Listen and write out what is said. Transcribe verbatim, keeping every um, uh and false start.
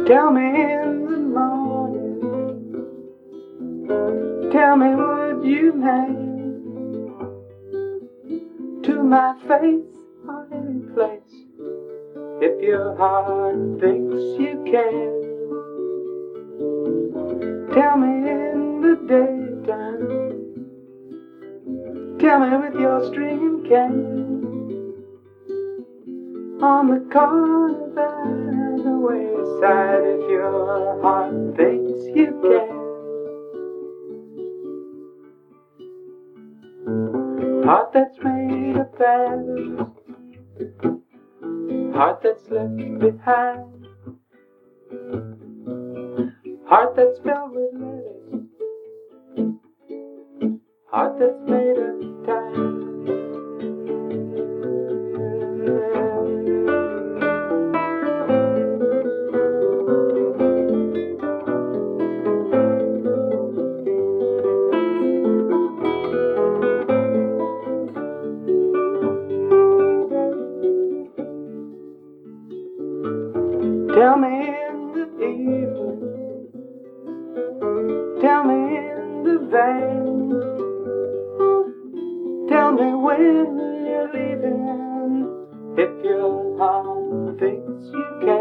Tell me in the morning, tell me would you name to my face or any place if your heart thinks you can. Tell me in the daytime, tell me with your string cane on the corner by the wayside if your heart thinks you can. Heart that's made of past, heart that's left behind, heart that's filled with letters, heart that's made of time. Tell me in the evening, tell me in the vein, tell me when you're leaving if your heart thinks you can.